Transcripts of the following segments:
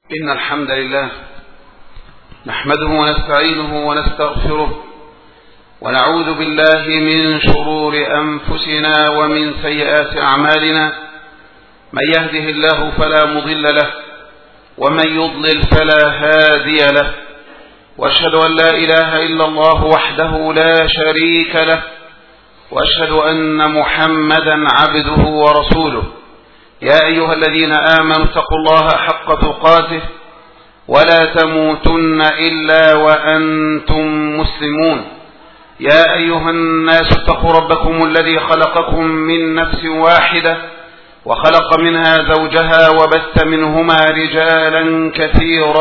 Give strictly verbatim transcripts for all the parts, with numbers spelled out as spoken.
إن الحمد لله نحمده ونستعينه ونستغفره ونعوذ بالله من شرور أنفسنا ومن سيئات أعمالنا. من يهده الله فلا مضل له ومن يضلل فلا هادي له، وأشهد أن لا إله إلا الله وحده لا شريك له، وأشهد أن محمدا عبده ورسوله. يا أيها الذين آمنوا اتقوا الله حق تقاته ولا تموتن إلا وأنتم مسلمون. يا أيها الناس اتقوا ربكم الذي خلقكم من نفس واحدة وخلق منها زوجها وبث منهما رجالا كثيرا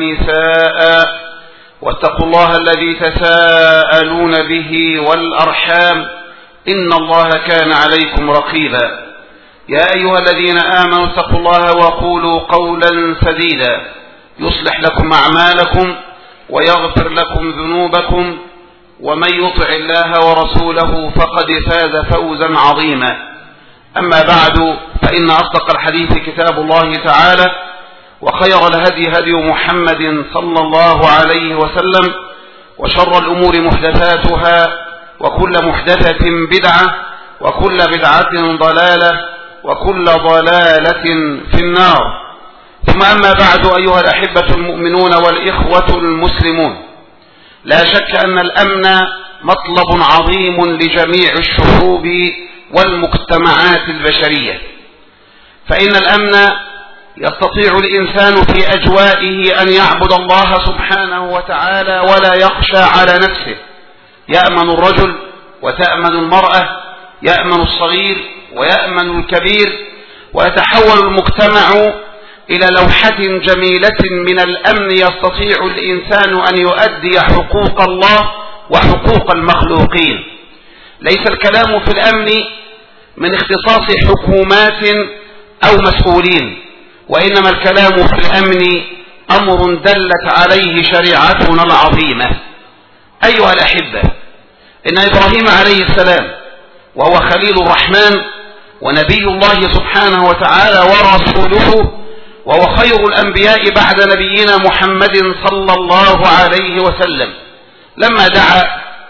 ونساء، واتقوا الله الذي تساءلون به والأرحام إن الله كان عليكم رقيبا. يا أيها الذين آمنوا اتقوا الله وقولوا قولا سديدا يصلح لكم أعمالكم ويغفر لكم ذنوبكم، ومن يطع الله ورسوله فقد فاز فوزا عظيما. أما بعد، فإن أصدق الحديث كتاب الله تعالى، وخير الهدي هدي محمد صلى الله عليه وسلم، وشر الأمور محدثاتها، وكل محدثة بدعة، وكل بدعة ضلالة، وكل ضلالة في النار. ثم أما بعد، أيها الأحبة المؤمنون والإخوة المسلمون، لا شك أن الأمن مطلب عظيم لجميع الشعوب والمجتمعات البشرية، فإن الأمن يستطيع الإنسان في أجوائه أن يعبد الله سبحانه وتعالى ولا يخشى على نفسه. يأمن الرجل وتأمن المرأة، يأمن الصغير ويأمن الكبير، ويتحول المجتمع إلى لوحة جميلة من الأمن يستطيع الإنسان أن يؤدي حقوق الله وحقوق المخلوقين. ليس الكلام في الأمن من اختصاص حكومات أو مسؤولين، وإنما الكلام في الأمن أمر دلت عليه شريعتنا العظيمة. أيها الأحبة، إن إبراهيم عليه السلام وهو خليل الرحمن ونبي الله سبحانه وتعالى ورسوله، وهو خير الأنبياء بعد نبينا محمد صلى الله عليه وسلم، لما دعا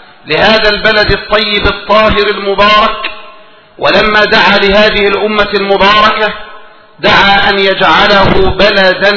لهذا البلد الطيب الطاهر المبارك، ولما دعا لهذه الأمة المباركة، دعا أن يجعله بلدا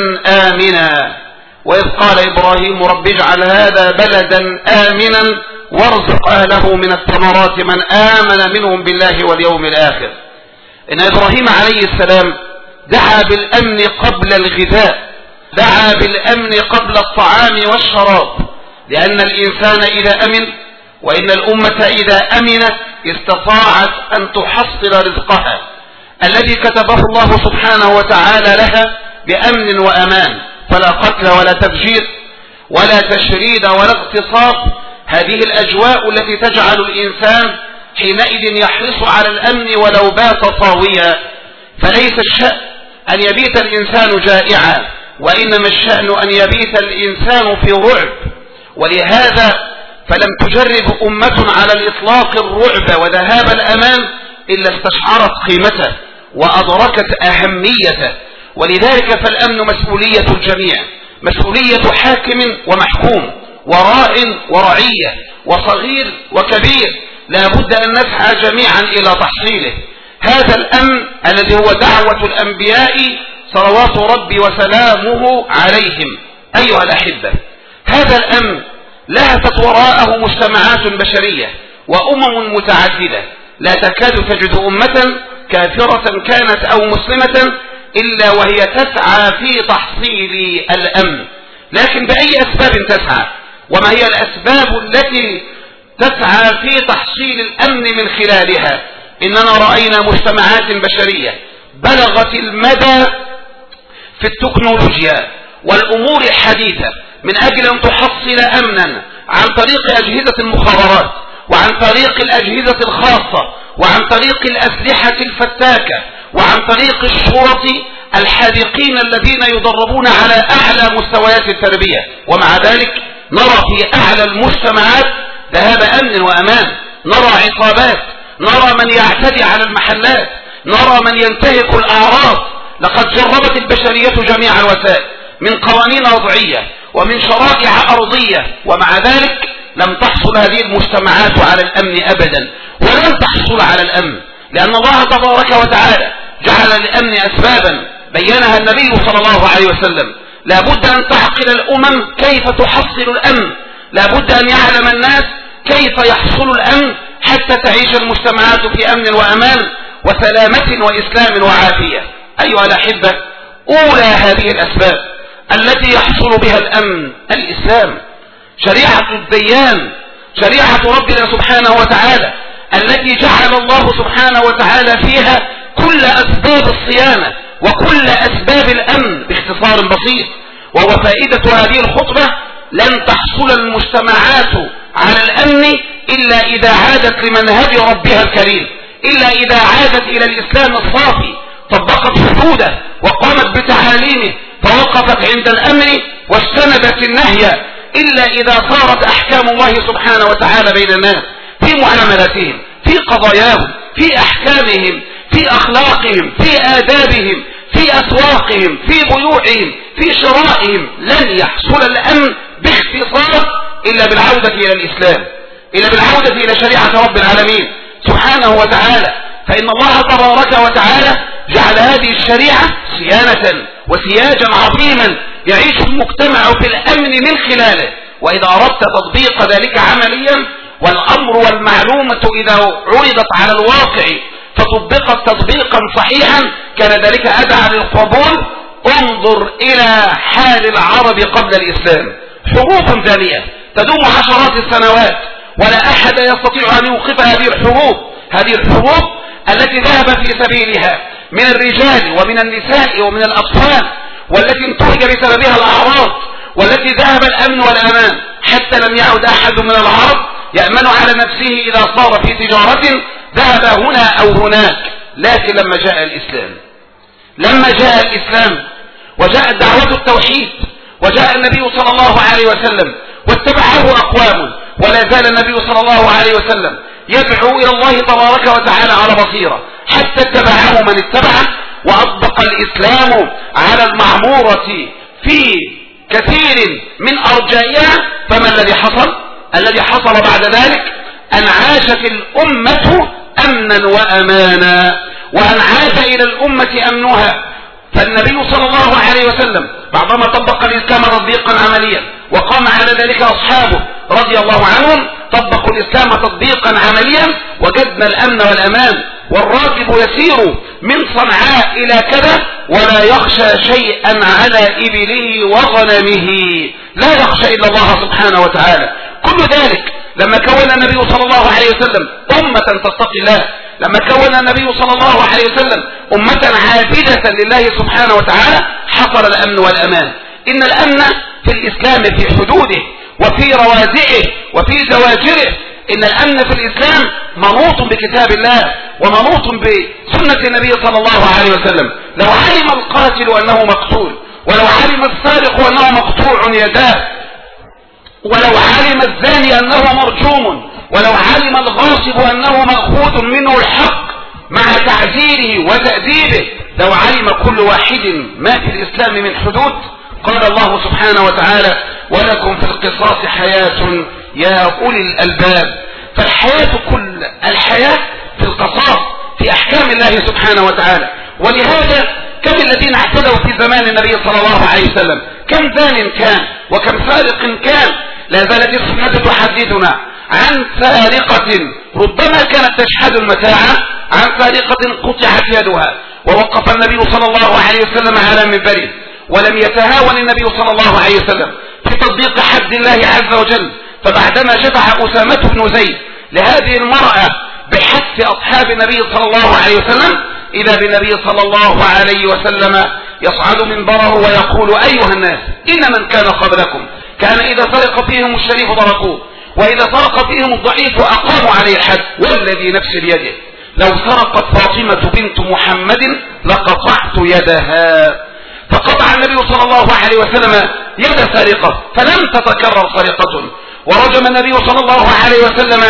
آمنا. وإذ قال إبراهيم رب اجعل هذا بلدا آمنا وارزق أهله من الثمرات من آمن منهم بالله واليوم الآخر. إن إبراهيم عليه السلام دعا بالأمن قبل الغذاء، دعا بالأمن قبل الطعام والشراب، لأن الإنسان إذا أمن وإن الأمة إذا أمنت استطاعت أن تحصل رزقها الذي كتبه الله سبحانه وتعالى لها بأمن وأمان، فلا قتل ولا تفجير ولا تشريد ولا اغتصاب. هذه الأجواء التي تجعل الإنسان حينئذ يحرص على الأمن ولو بات طاويا. فليس الشأن أن يبيت الإنسان جائعا، وإنما الشأن أن يبيت الإنسان في رعب. ولهذا فلم تجرب أمة على الإطلاق الرعب وذهاب الأمان إلا استشعرت قيمته وأدركت أهميته. ولذلك فالأمن مسؤولية الجميع، مسؤولية حاكم ومحكوم وراء ورعية وصغير وكبير، لا بد أن نسعى جميعا إلى تحصيله. هذا الأمن الذي هو دعوة الأنبياء صلوات ربي وسلامه عليهم. أيها الأحبة، هذا الأمن لهفت وراءه مجتمعات بشرية وأمم متعددة، لا تكاد تجد أمة كافرة كانت أو مسلمة إلا وهي تسعى في تحصيل الأمن. لكن بأي أسباب تسعى؟ وما هي الأسباب التي تسعى في تحصيل الأمن من خلالها؟ إننا رأينا مجتمعات بشرية بلغت المدى في التكنولوجيا والأمور الحديثة من أجل أن تحصل أمنا عن طريق أجهزة المخابرات، وعن طريق الأجهزة الخاصة، وعن طريق الأسلحة الفتاكة، وعن طريق الشرطة الحاذقين الذين يدربون على أعلى مستويات التربية. ومع ذلك نرى في أعلى المجتمعات ذهاب أمن وأمان، نرى عصابات، نرى من يعتدي على المحلات، نرى من ينتهك الأعراض. لقد جربت البشرية جميع الوسائل من قوانين وضعية ومن شرائع أرضية، ومع ذلك لم تحصل هذه المجتمعات على الأمن أبدا، ولن تحصل على الأمن، لأن الله تبارك وتعالى جعل للأمن أسبابا بينها النبي صلى الله عليه وسلم. لا بد أن تعقل الأمم كيف تحصل الأمن، لا بد أن يعلم الناس كيف يحصل الأمن حتى تعيش المجتمعات في أمن وأمان وسلامة وإسلام وعافية. أيها الأحبة، أولى هذه الأسباب التي يحصل بها الأمن الإسلام، شريعة الديان، شريعة ربنا سبحانه وتعالى التي جعل الله سبحانه وتعالى فيها كل أسباب الصيانة وكل أسباب الأمن باختصار بسيط. وهو فائدة هذه الخطبة: لن تحصل المجتمعات على الأمن إلا إذا عادت لمنهج ربها الكريم، إلا إذا عادت إلى الإسلام الصافي، طبقت حدوده وقامت بتعاليمه، فوقفت عند الأمر واجتنبت النهي، إلا إذا صارت أحكام الله سبحانه وتعالى بين الناس في معاملاتهم، في قضاياهم، في أحكامهم، في أخلاقهم، في آدابهم، في أسواقهم، في بيوعهم، في شرائهم. لن يحصل الأمن باختصار إلا بالعودة إلى الإسلام، إلا بالعودة إلى شريعة رب العالمين سبحانه وتعالى. فإن الله تبارك وتعالى جعل هذه الشريعة صيانة وسياجا عظيما يعيش المجتمع في الأمن من خلاله. وإذا أردت تطبيق ذلك عمليا، والأمر والمعلومة إذا عرضت على الواقع فطبقت تطبيقا صحيحا، كان ذلك أدعى للقبول. انظر إلى حال العرب قبل الإسلام، حروب دامية تدوم عشرات السنوات، ولا أحد يستطيع أن يوقف هذه الحروب، هذه الحروب التي ذهب في سبيلها من الرجال ومن النساء ومن الأطفال، والتي انتهج بسببها الأعراض، والتي ذهب الأمن والأمان، حتى لم يعد أحد من العرب يأمن على نفسه إذا صار في تجارة ذهب هنا أو هناك. لكن لما جاء الإسلام، لما جاء الإسلام وجاء دعوة التوحيد، وجاء النبي صلى الله عليه وسلم واتبعه أقوام، ولا زال النبي صلى الله عليه وسلم يدعو إلى الله تبارك وتعالى على بصيرة، حتى اتبعه من اتبعه، وأطبق الإسلام على المعمورة في كثير من أرجائها. فما الذي حصل؟ الذي حصل بعد ذلك أن عاشت الأمة أمنا وأمانا، وأن عاد إلى الأمة أمنها. فالنبي صلى الله عليه وسلم بعدما طبق الإسلام تطبيقا عمليا وقام على ذلك أصحابه رضي الله عنهم، طبقوا الإسلام تطبيقا عمليا، وجدنا الأمن والأمان. والراكب يسير من صنعاء إلى كذا ولا يخشى شيئا على إبله وغنمه، لا يخشى إلا الله سبحانه وتعالى. كل ذلك لما كون النبي صلى الله عليه وسلم أمة تتقي الله، لما كون النبي صلى الله عليه وسلم أمة عابدة لله سبحانه وتعالى، حصل الأمن والأمان. إن الأمن في الإسلام في حدوده وفي روازئه وفي زواجره. إن الأمن في الإسلام منوط بكتاب الله ومنوط بسنة النبي صلى الله عليه وسلم. لو علم القاتل أنه مقتول، ولو علم السارق أنه مقطوع يداه، ولو علم الزاني أنه مرجوم، ولو علم الغاصب أنه مأخوذ منه الحق مع تعزيره وتأديبه، لو علم كل واحد ما في الإسلام من حدود. قال الله سبحانه وتعالى: ولكم في القصاص حياة يا أولي الألباب. فالحياة كل الحياة في القصاص، في أحكام الله سبحانه وتعالى. ولهذا كم الذين اعتدوا في زمان النبي صلى الله عليه وسلم، كم زان كان وكم سارق كان. لا زالت السنة تحدثنا عن سارقة ربما كانت تشحذ المتاع، عن سارقة قطعت يدها، ووقف النبي صلى الله عليه وسلم على منبره، ولم يتهاون النبي صلى الله عليه وسلم في تطبيق حد الله عز وجل. فبعدما شفع أسامة بن زيد لهذه المرأة بحث أصحاب النبي صلى الله عليه وسلم، إذا بالنبي صلى الله عليه وسلم يصعد منبره ويقول: أيها الناس، إن من كان قبلكم كان إذا سرق فيهم الشريف تركوه، وإذا سرق فيهم الضعيف أقاموا عليه الحد، والذي نفسي بيده لو سرقت فاطمة بنت محمد لقطعت يدها. فقطع النبي صلى الله عليه وسلم يد سارقة فلم تتكرر سرقة، ورجم النبي صلى الله عليه وسلم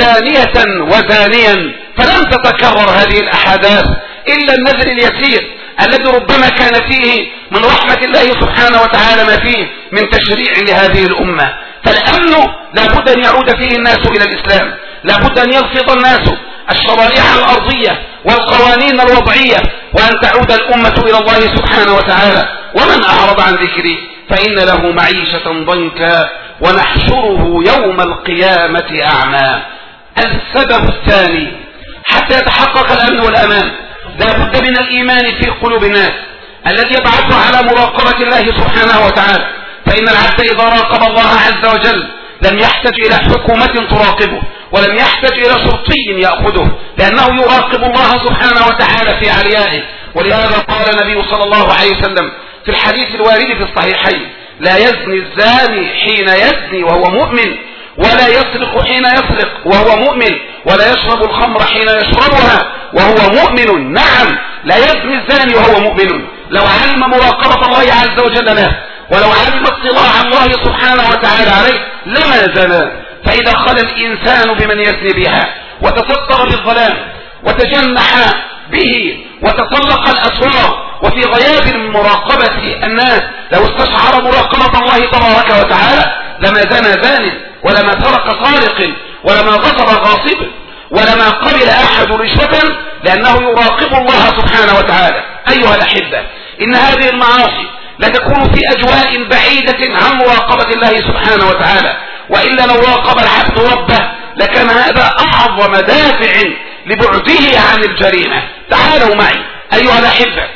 زانية وزانيا فلم تتكرر هذه الأحداث إلا النذر اليسير الذي ربما كان فيه من رحمة الله سبحانه وتعالى ما فيه من تشريع لهذه الأمة. فالأمن لابد أن يعود فيه الناس إلى الإسلام، لابد أن يلفظ الناس الشرائع الأرضية والقوانين الوضعية، وأن تعود الأمة إلى الله سبحانه وتعالى. ومن أعرض عن ذكري فإن له معيشة ضنكا ونحشره يوم القيامة أعمى. السبب الثاني حتى يتحقق الأمن والأمان لا بد من الإيمان في قلوب الناس الذي يبعث على مراقبة الله سبحانه وتعالى. فإن العبد إذا راقب الله عز وجل لم يحتاج إلى حكومة تراقبه، ولم يحتاج إلى شرطي يأخذه، لأنه يراقب الله سبحانه وتعالى في عليائه. ولهذا قال النبي صلى الله عليه وسلم في الحديث الوارد في الصحيحين: لا يزني الزاني حين يزني وهو مؤمن، ولا يسرق حين يسرق وهو مؤمن، ولا يشرب الخمر حين يشربها وهو مؤمن. نعم، لا يزني الزاني وهو مؤمن. لو علم مراقبة الله عز وجل له، ولو علم اطلاع الله سبحانه وتعالى عليه لما زنى. فإذا خلى الإنسان بمن يزني بها وتستر بالظلام وتجنح به وتطلق الأسرار وفي غياب مراقبة الناس، لو استشعر مراقبة الله تبارك وتعالى لما زنى زان، ولما سرق سارق، ولما غصب غاصب، ولما قبل أحد رشوة، لأنه يراقب الله سبحانه وتعالى. أيها الأحبة، إن هذه المعاصي لا تكون في أجواء بعيدة عن مراقبة الله سبحانه وتعالى، وإلا لو راقب العبد ربه لكان هذا أعظم دافع لبعده عن الجريمة. تعالوا معي أيها الأحبة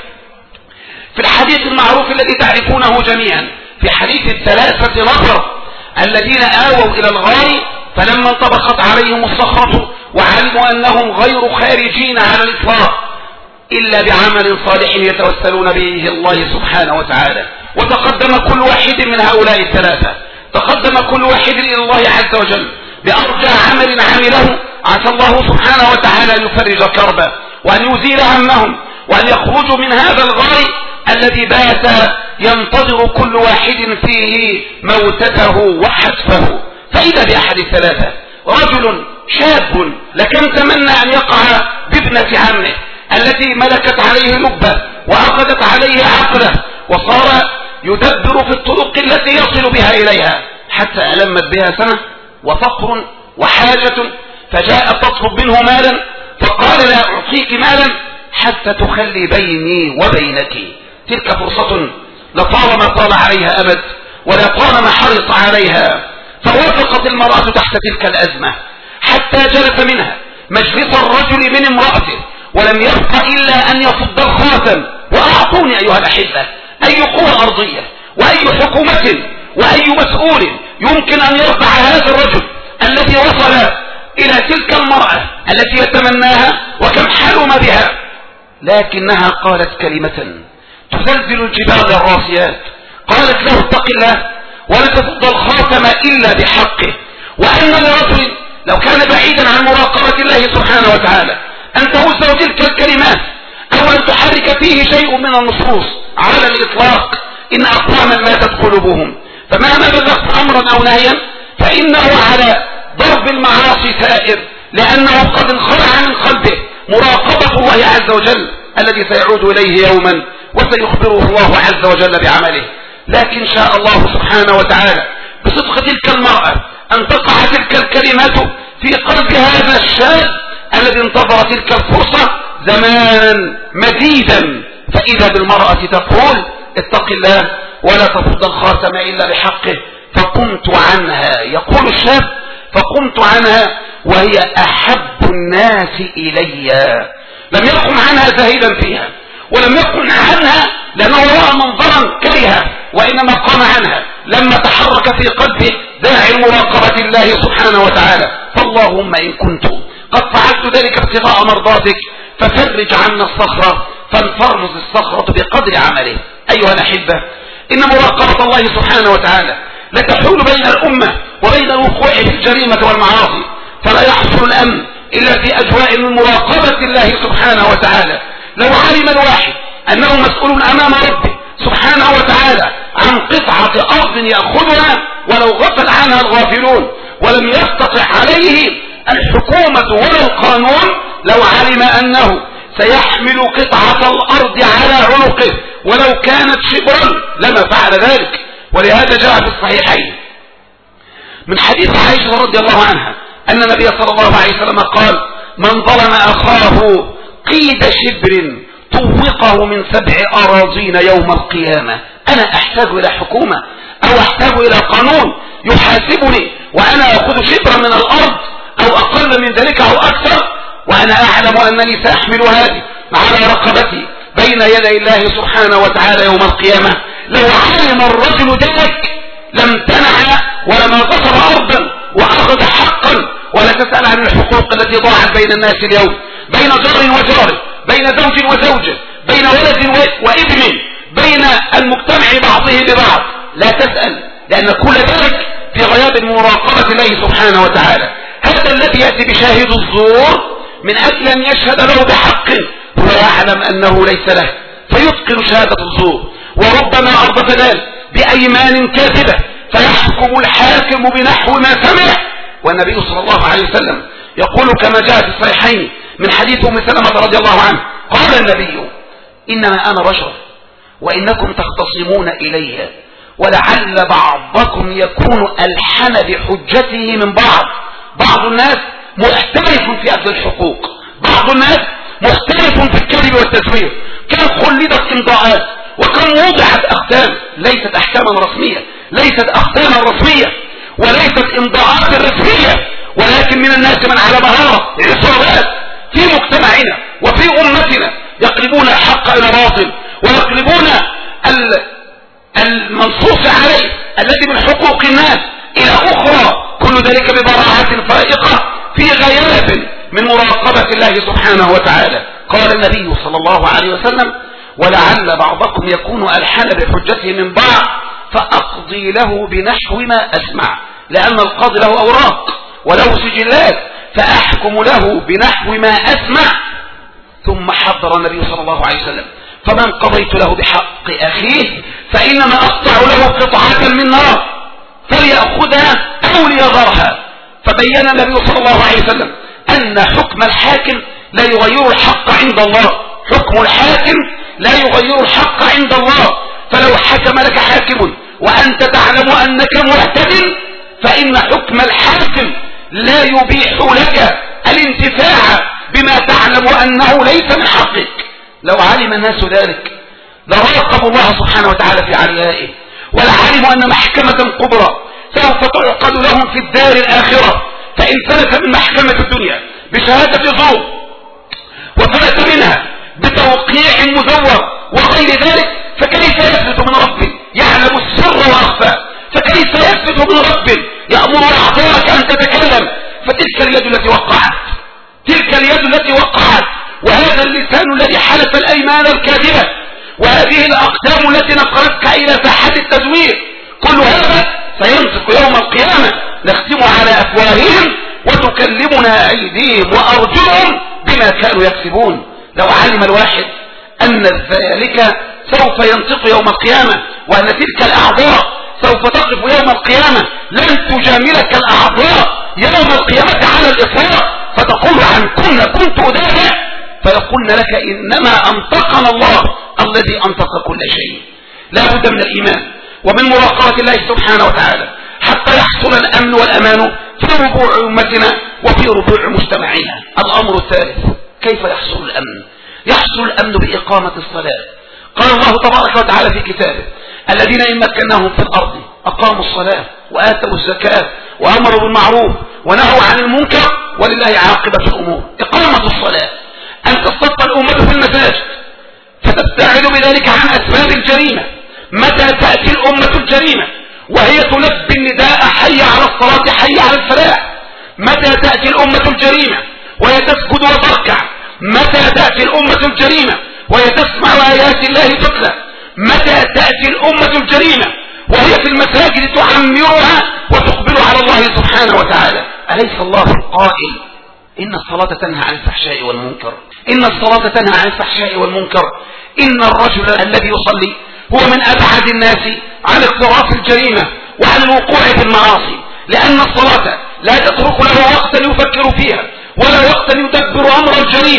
في الحديث المعروف الذي تعرفونه جميعا، في حديث الثلاثة نفر الذين آووا إلى الغار فلما انطبقت عليهم الصخرة وعلموا أنهم غير خارجين على الإطلاق إلا بعمل صالح يتوسلون به الله سبحانه وتعالى. وتقدم كل واحد من هؤلاء الثلاثة، تقدم كل واحد إلى الله عز وجل بأرجى عمل عمله، عسى الله سبحانه وتعالى أن يفرج كربه وأن يزيل همهم وأن يخرجوا من هذا الغار الذي بات ينتظر كل واحد فيه موتته وحتفه. فإذا بأحد الثلاثة رجل شاب لكن تمنى أن يقع بابنة عمه التي ملكت عليه لبه وأخذت عليه عقله، وصار يدبر في الطرق التي يصل بها إليها، حتى ألمت بها سنة وفقر وحاجة، فجاءت تطلب منه مالا فقال: لا أعطيك مالا حتى تخلي بيني وبينك. تلك فرصة لطالما طال عليها أبد ولا طالما حرص عليها. فوافقت المرأة تحت تلك الأزمة حتى جلس منها مجلس الرجل من امرأته، ولم يبق إلا أن يصد الخاتم. وأعطوني أيها الأحبة أي قوة أرضية وأي حكومة وأي مسؤول يمكن أن يرفع هذا الرجل الذي وصل إلى تلك المرأة التي يتمناها وكم حلم بها، لكنها قالت كلمة تزلزل الجبال الراسيات. قالت له: اتق الله ولا تفض الخاتم إلا بحقه. وأن لرجل لو كان بعيدا عن مراقبة الله سبحانه وتعالى أن تهزه تلك الكلمات أو أن تحرك فيه شيء من النصوص على الإطلاق، إن أقواما ماتت قلوبهم، فمهما بلغت أمرا أو نهيا فإنه على ضرب المعاصي ثائر، لأنه قد انخلع من قلبه مراقبة الله عز وجل الذي سيعود إليه يوما وسيخبره الله عز وجل بعمله. لكن شاء الله سبحانه وتعالى بصدق تلك المرأة أن تقع تلك الكلمات في قلب هذا الشاب الذي انتظر تلك الفرصة زمانا مديدا، فإذا بالمرأة تقول: اتق الله ولا تفض الخاتم إلا بحقه. فقمت عنها، يقول الشاب: فقمت عنها وهي أحب الناس إلي. لم يقم عنها زاهدا فيها، ولم يقم عنها لأنه رأى منظرا كرها، وإنما قام عنها لما تحرك في قلبه داعي المراقبة الله سبحانه وتعالى. فاللهم إن كنت قد فعلت ذلك ابتغاء مرضاتك ففرج عنا الصخرة، فانفرز الصخرة بقدر عمله. أيها الأحبة، إن مراقبة الله سبحانه وتعالى لا تحول بين الأمة وبين الوقوع في الجريمة والمعاصي، فلا يحصل الأمن إلا في أجواء من مراقبة الله سبحانه وتعالى. لو علم الواحد أنه مسؤول أمام ربه سبحانه وتعالى عن قطعة أرض يأخذها ولو غفل عنها الغافلون ولم يستطع عليه الحكومة ولا القانون، لو علم أنه سيحمل قطعة الأرض على عنقه ولو كانت شبرا لما فعل ذلك. ولهذا جاء في الصحيحين من حديث عائشة رضي الله عنها أن النبي صلى الله عليه وسلم قال: من ظلم أخاه قيد شبر طوقه من سبع أراضين يوم القيامة. أنا أحتاج إلى حكومة أو أحتاج إلى قانون يحاسبني وأنا أخذ شبرا من الأرض أو أقل من ذلك أو أكثر، وأنا أعلم أنني سأحمل هذه على رقبتي بين يدي الله سبحانه وتعالى يوم القيامة. لو علم الرجل ذلك لم تنع ولما غصب أرضا وأخذ حقا. ولا تسأل عن الحقوق التي ضاعت بين الناس اليوم، بين جار وجار، بين زوج وزوجة، بين ولد وابن، بين المجتمع بعضه ببعض. لا تسأل، لأن كل ذلك في غياب مراقبة الله سبحانه وتعالى. هذا الذي يأتي بشاهد الزور من أجل أن يشهد له بحق هو يعلم أنه ليس له فيتقن شهادة الزور، وربما أردف ذلك بأيمان كاذبة فيحكم الحاكم بنحو ما سمع. والنبي صلى الله عليه وسلم يقول كما جاء في الصحيحين من حديث أم سلمة رضي الله عنه قال النبي: إنما أنا بشر وإنكم تختصمون إلي، ولعل بعضكم يكون ألحن بحجته من بعض. بعض الناس مختلف في أخذ الحقوق، بعض الناس مختلف في الكذب والتزوير. كم خلدت امضاءات وكم وضعت أختام ليست أحكاما رسمية، ليست أختاما رسمية وليست امضاءات رسمية، ولكن من الناس من على مهارة عصابات في مجتمعنا وفي أمتنا يقلبون الحق إلى باطل ويقلبون المنصوص عليه الذي من حقوق الناس إلى أخرى، كل ذلك ببراعة فائقة في غياب من مراقبة الله سبحانه وتعالى. قال النبي صلى الله عليه وسلم: ولعل بعضكم يكون ألحن بحجته من بعض فأقضي له بنحو ما أسمع، لأن القاضي له أوراق وله سجلات، فأحكم له بنحو ما أسمع. ثم حضر النبي صلى الله عليه وسلم: فمن قضيت له بحق أخيه فإنما أقطع له قطعة من نار فليأخذها أو ليذرها. فبين النبي صلى الله عليه وسلم أن حكم الحاكم لا يغير الحق عند الله، حكم الحاكم لا يغير الحق عند الله. فلو حكم لك حاكم وأنت تعلم أنك معتدل فإن حكم الحاكم لا يبيح لك الانتفاع بما تعلم أنه ليس من حقك. لو علم الناس ذلك لراقبوا الله سبحانه وتعالى في عليائه، ولعلموا أن محكمة كبرى سوف تعقد لهم في الدار الآخرة. فإن فلت من محكمة الدنيا بشهادة زور وفلت منها بتوقيع مزور وغير ذلك، فكيف يثبت من رب يعلم السر وأخفى؟ فكيف يثبت من رب يأمر أعضاءك أن تتكلم؟ فتلك اليد التي وقعت، تلك اليد التي وقعت، وهذا اللسان الذي حلف الأيمان الكاذبة، وهذه الأقدام التي نقلتك إلى ساحة التزوير، كل هذا سينطق يوم القيامة. نختم على أفواههم وتكلمنا أيديهم وأرجلهم بما كانوا يكسبون. لو علم الواحد أن ذلك سوف ينطق يوم القيامة، وأن تلك الأعضاء سوف تقف يوم القيامة لن تجاملك الأعضاء يوم القيامة على الإطلاق، فتقول عن كنا كنت أدافع، فيقولن لك إنما أنطقنا الله الذي أنطق كل شيء. لا بد من الإيمان ومن مراقبة الله سبحانه وتعالى حتى يحصل الأمن والأمان في ربوع أمتنا وفي ربوع مجتمعنا. الأمر الثالث: كيف يحصل الأمن؟ يحصل الأمن بإقامة الصلاة. قال الله تبارك وتعالى في كتابه: الذين إن مكناهم في الأرض أقاموا الصلاة وآتوا الزكاة وأمروا بالمعروف ونهوا عن المنكر ولله عاقبة الأمور. إقامة الصلاة، أن تصطف الأمة في المساجد فتبتعد بذلك عن أسباب الجريمة. متى تأتي الأمة الجريمة وهي تلبي النداء حي على الصلاة حي على الفلاح؟ متى تأتي الأمة الجريمة وهي تسجد وتركع؟ متى تأتي الأمة الجريمة وهي تسمع آيات الله تتلى؟ متى تأتي الأمة الجريمة وهي في المساجد تعمرها وتقبل على الله سبحانه وتعالى؟ أليس الله القائل: إن الصلاة تنهى عن الفحشاء والمنكر، إن الصلاة تنهى عن الفحشاء والمنكر. إن الرجل الذي يصلي هو من أبعد الناس عن اقتراف الجريمة وعن الوقوع في المعاصي، لأن الصلاة لا تترك له وقتا يفكر فيها ولا وقتا يدبر أمر الجريمة،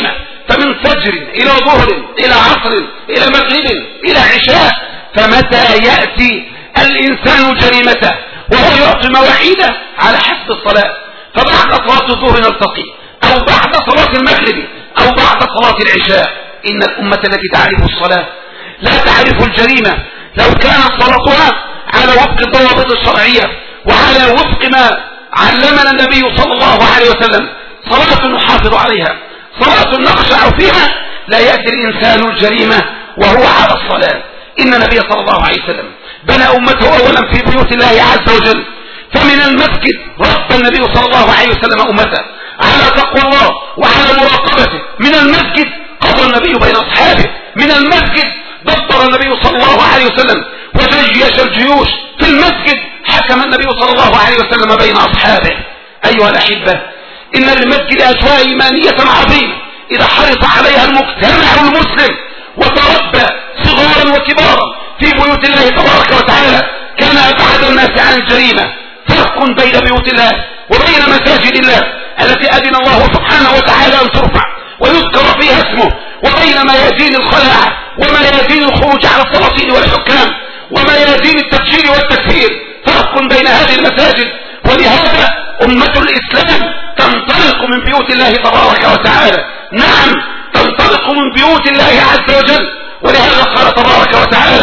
فمن فجر إلى ظهر إلى عصر إلى مغرب إلى عشاء. فمتى يأتي الإنسان جريمته وهو يعطي مواعيده على حسب الصلاة، فبعد صلاة الظهر نلتقي، أو بعد صلاة المغرب، أو بعد صلاة العشاء. إن الأمة التي تعرف الصلاة لا تعرف الجريمة. لو كانت صلاتها على وفق الضوابط الشرعية وعلى وفق ما علمنا النبي صلى الله عليه وسلم، صلاة نحافظ عليها، صلاة نخشع فيها، لا يأتي الإنسان الجريمة وهو على الصلاة. إن النبي صلى الله عليه وسلم بنى أمته أولا في بيوت الله عز وجل، فمن المسجد رب النبي صلى الله عليه وسلم أمته على تقوى الله وعلى مراقبته. من المسجد قضى النبي بين أصحابه، من المسجد دبر النبي صلى الله عليه وسلم وجيش الجيوش، في المسجد حكم النبي صلى الله عليه وسلم بين أصحابه. أيها الأحبة، إن للمسجد أجواء إيمانية عظيمة إذا حرص عليها المجتمع المسلم وتربى صغارا وكبارا في بيوت الله تبارك وتعالى كان أبعد الناس عن الجريمة. فرق بين بيوت الله وبين مساجد الله التي أذن الله سبحانه وتعالى أن ترفع ويذكر فيها اسمه، وبين ميادين الخلاعة وميادين الخروج على السلاطين والحكام وميادين التفجير والتكفير. فرق بين هذه المساجد. ولهذا أمة الإسلام تنطلق من بيوت الله تبارك وتعالى، نعم تنطلق من بيوت الله عز وجل. ولهذا قال تبارك وتعالى: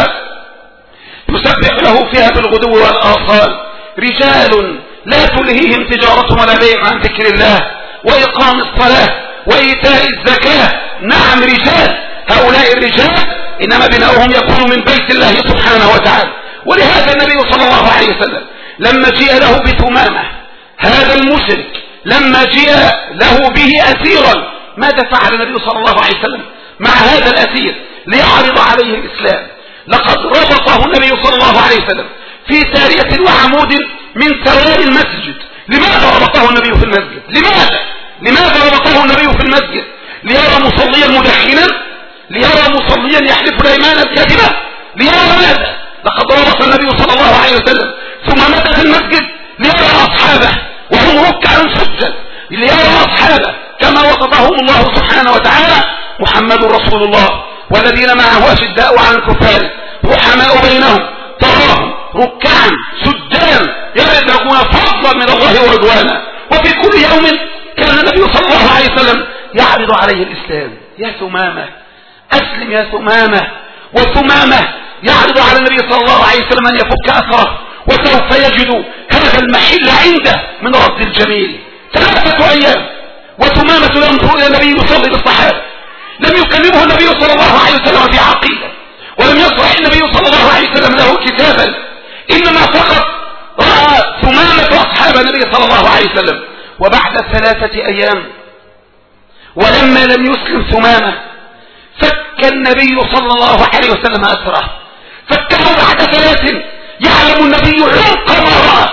يسبح له فيها بالغدو والآصال رجال لا تلهيهم تجارة ولا بيع عن ذكر الله وإقام الصلاة وإيتاء الزكاة. نعم رجال، هؤلاء الرجال إنما بناؤهم يكون من بيت الله سبحانه وتعالى. ولهذا النبي صلى الله عليه وسلم لما جاء له بثمامة هذا المشرك، لما جاء له به أسيرا، ماذا فعل النبي صلى الله عليه وسلم مع هذا الأسير ليعرض عليه الإسلام؟ لقد ربطه النبي صلى الله عليه وسلم في سارية وعمود من سوار المسجد. لماذا ربطه النبي في المسجد؟ لماذا؟ لماذا ربطه النبي في المسجد؟ ليرى مصليا مدخنا؟ ليرى مصليا يحلف الأيمان الكاذبة؟ ليرى ماذا؟ لقد ربط النبي صلى الله عليه وسلم ثم مات في المسجد ليرى أصحابه وهم ركعا سجدا، ليرى أصحابه كما وصفهم الله سبحانه وتعالى: محمد رسول الله والذين معه أشداء على الكفار رحماء بينهم تراهم ركعا سجدا يبتغون فضلا من الله ورضوانا. وفي كل يوم كان النبي صلى الله عليه وسلم يعرض عليه الإسلام: يا ثمامة أسلم يا ثمامة. وثمامة يعرض على النبي صلى الله عليه وسلم أن يفك أسره، وسوف يجد هذا المحل عنده من رد الجميل. ثلاثة أيام وثمامة ينظر إلى النبي يصلي بالصحابة، لم يكلمه النبي صلى الله عليه وسلم في عقيدة، ولم يشرح النبي صلى الله عليه وسلم له كتابا، إنما فقط رأى ثمامة أصحاب النبي صلى الله عليه وسلم. وبعد ثلاثة أيام ولما لم يسلم ثمامة فك النبي صلى الله عليه وسلم أسره، فكه بعد ثلاث. يعلم النبي عمق ما رأى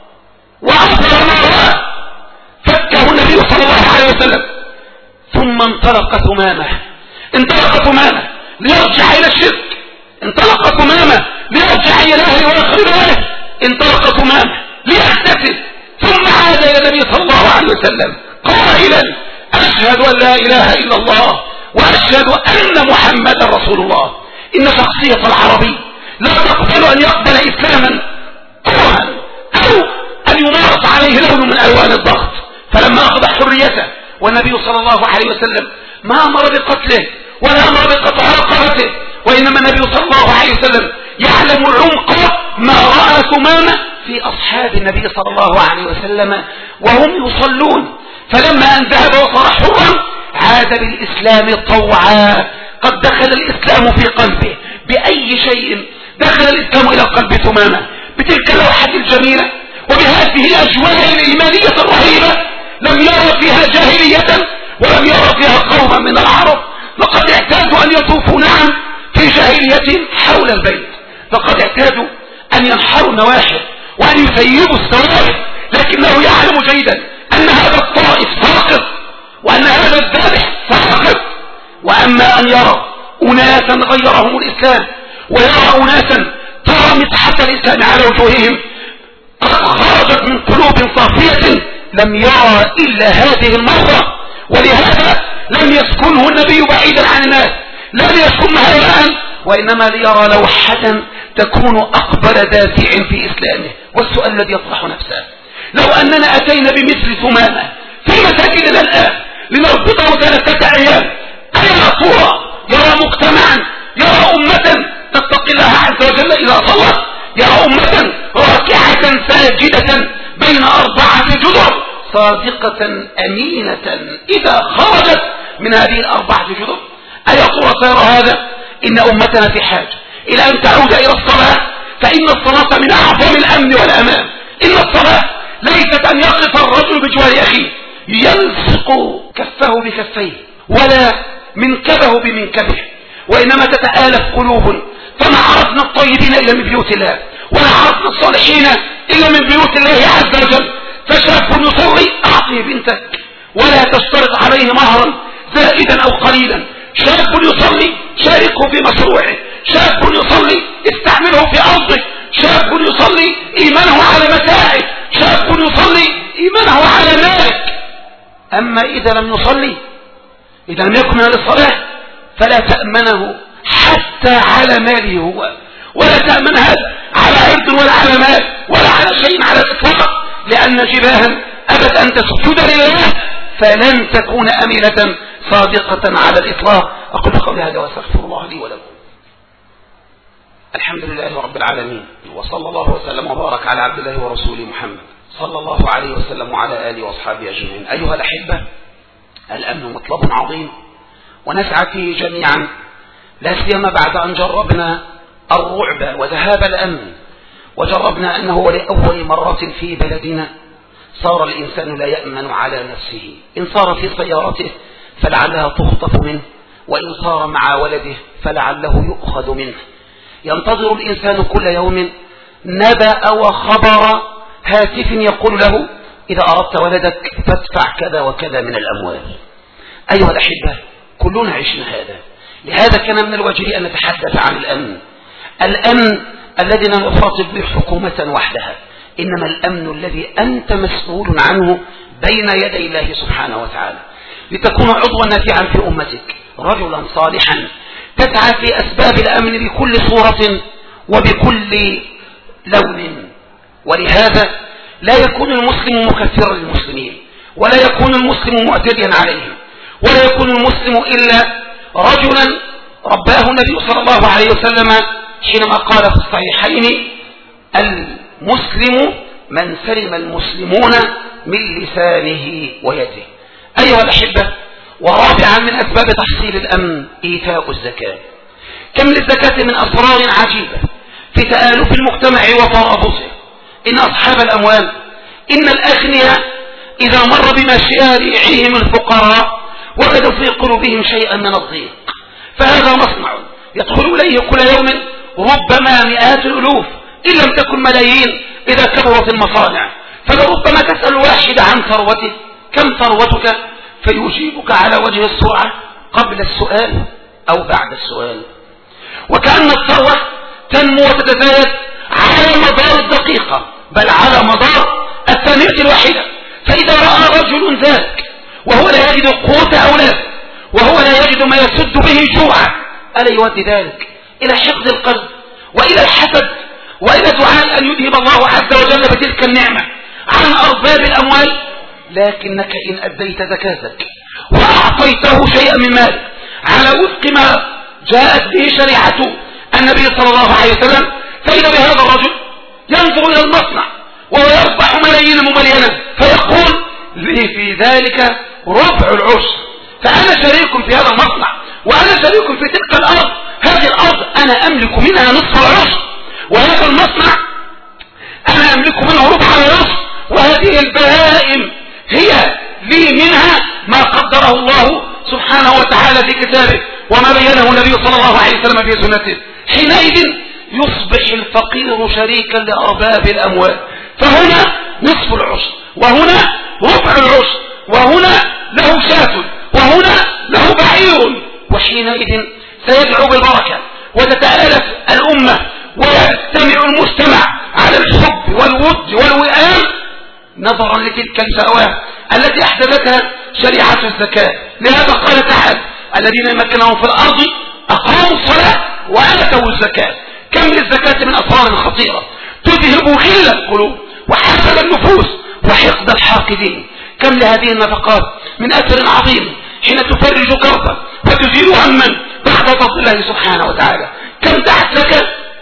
وأكثر ما رأى، فكه النبي صلى الله عليه وسلم. ثم انطلق ثمامة، انطلق ثمامة ليرجع إلى الشرك، انطلق ثمامة ليرجع إلى أهله وآخر أهله، انطلق ثمامة ليحتسب، ثم عاد إلى النبي صلى الله عليه وسلم قائلا: أشهد أن لا إله إلا الله وأشهد أن محمدا رسول الله. إن شخصية العربي لا تقبل أن يقبل إسلاما كرها أو أن يمارس عليه لون من ألوان الضغط. فلما أخذ حريته والنبي صلى الله عليه وسلم ما أمر بقتله ولا أمر بقطع رقبته، وإنما النبي صلى الله عليه وسلم يعلم عمق ما رأى ثمامة في أصحاب النبي صلى الله عليه وسلم وهم يصلون. فلما أن ذهب وصار حرا عاد بالإسلام طوعا. قد دخل الإسلام في قلبه بأي شيء دخل الإسلام إلى قلب ثمامة، بتلك اللوحة الجميلة وبهذه الأجواء الإيمانية الرهيبة. لم يرى فيها جاهلية ولم يرى فيها قوما من العرب. لقد اعتادوا أن يطوفوا نعم في جاهلية حول البيت، لقد اعتادوا أن ينحروا النواحر وأن يثيبوا السواري، لكنه يعلم جيدا أن هذا الطائف ساقط وأن هذا الذبح ساقط. وأما أن يرى أناسا غيرهم الإسلام ويرى أناسا ترى مسحة الإسلام على وجوههم قد خرجت من قلوب صافية، لم يرى إلا هذه المرة. ولهذا لم يسكنه النبي بعيدا عن الناس، لم يسكن هيئا، وإنما ليرى لوحة تكون أقبل دافع في إسلامه. والسؤال الذي يطرح نفسه: لو أننا أتينا بمثل ثمامة في مساجدنا الآن لنربطه ثلاثة أيام، أي صورة يرى مجتمعا، يرى أمة تتقي الله عز وجل إذا صلت، يرى أمة راكعة ساجدة بين أربعة جدر صادقة أمينة إذا خرجت من هذه الأربعة جدر؟ أي صورة سيرى هذا؟ إن أمتنا في حاجة إلى أن تعود إلى الصلاة، فإن الصلاة من أعظم الأمن والأمان. إن الصلاة ليست أن يقف الرجل بجوار أخيه يلصق كفه بكفيه ولا منكبه بمنكبه، وإنما تتآلف قلوب. فما عرفنا الطيبين إلا من بيوت الله، ولا عرفنا الصالحين إلا من بيوت الله عز وجل. فشاب يصلي أعطيه بنتك ولا تشترط عليه مهرا زائدا أو قليلا. شاب يصلي شاركه في مشروعه، شاب يصلي استعمله في أرضه، شاب يصلي إيمانه على متاعه، شاب يصلي إيمانه على مالك. أما إذا لم يصلي، إذا لم يكن من الصلاة، فلا تأمنه حتى على ماله هو، ولا تأمن هذا على عرض ولا على مال ولا على شيء على الإطلاق، لأن جباها أبت أن تسجد لله فلن تكون أمينة صادقة على الإطلاق. أقول قولي هذا وأستغفر الله لي ولكم. الحمد لله رب العالمين، وصلى الله وسلم وبارك على عبد الله ورسوله محمد صلى الله عليه وسلم وعلى آله وأصحابه أجمعين. أيها الأحبة، الأمن مطلب عظيم ونسعى فيه جميعا، لا سيما بعد أن جربنا الرعب وذهاب الأمن، وجربنا أنه لأول مرة في بلدنا صار الإنسان لا يأمن على نفسه. إن صار في سيارته فلعلها تخطف منه، وإن صار مع ولده فلعله يؤخذ منه. ينتظر الإنسان كل يوم نبأ وخبر هاتف يقول له: إذا أردت ولدك فادفع كذا وكذا من الأموال. أيها الأحبة، كلنا عشنا هذا، لهذا كان من الواجب أن نتحدث عن الأمن. الأمن الذي لا نخاطب به حكومة وحدها، إنما الأمن الذي أنت مسؤول عنه بين يدي الله سبحانه وتعالى، لتكون عضوا نافعا في أمتك، رجلا صالحا تسعى في أسباب الأمن بكل صورة وبكل لون. ولهذا لا يكون المسلم مكفرا للمسلمين، ولا يكون المسلم معتديا عليهم، ولا يكون المسلم إلا رجلا رباه النبي صلى الله عليه وسلم حينما قال في الصحيحين: المسلم من سلم المسلمون من لسانه ويده. أيها الأحبة، ورابعا من أسباب تحصيل الأمن إيتاء الزكاة. كم للزكاة من أسرار عجيبة في تآلف المجتمع وترابطه. إن أصحاب الأموال، إن الأغنياء إذا مر بمشاريعهم الفقراء وجدوا في قلوبهم شيئا من الضيق، فهذا مصنع يدخل إليه كل يوم ربما مئات الألوف إن لم تكن ملايين إذا كبرت المصانع. فلربما تسأل واحد عن ثروته: كم ثروتك؟ فيجيبك على وجه السرعة قبل السؤال أو بعد السؤال. وكأن الثروة تنمو وتتزايد على مدار الدقيقة، بل على مدار الثانية الواحدة. فإذا رأى رجل ذاك وهو لا يجد قوت أولاده، وهو لا يجد ما يسد به جوعه، ألا يؤدي ذلك إلى حقد القلب وإلى الحسد وإلى دعاء أن يذهب الله عز وجل بتلك النعمة عن أرباب الأموال؟ لكنك إن أديت زكاتك وأعطيته شيئا من مالك على وفق ما جاءت به شريعة النبي صلى الله عليه وسلم، فإذا بهذا الرجل ينظر إلى المصنع وهو يربح ملايين مملينة فيقول: لي في ذلك ربع العشر، فأنا شريك في هذا المصنع، وأنا شريك في تلك الأرض. هذه الأرض أنا أملك منها نصف العشر، وهذا المصنع أنا أملك منه ربع العشر، وهذه البهائم هي لي منها ما قدره الله سبحانه وتعالى في كتابه وما بينه النبي صلى الله عليه وسلم في سنته. حينئذ يصبح الفقير شريكا لأرباب الأموال، فهنا نصف العشر، وهنا ربع العشر، وهنا له شاة، وهنا له بعير. وحينئذ سيدعو بالبركة وتتآلف الأمة ويجتمع المجتمع على الحب والود والوئام، نظرا لتلك الفواه التي أحدثتها شريعة الزكاة. لهذا قال تعالى الذين مكنهم في الأرض أقاموا الصلاة وآتوا الزكاة. كم للزكاة من أسرار خطيرة تذهب غل القلوب وحسد النفوس وحقد الحاقدين. كم لهذه النفقات من أثر عظيم حين تفرج كربا وتزيل هما بعد فضل الله سبحانه وتعالى. كم دعت لك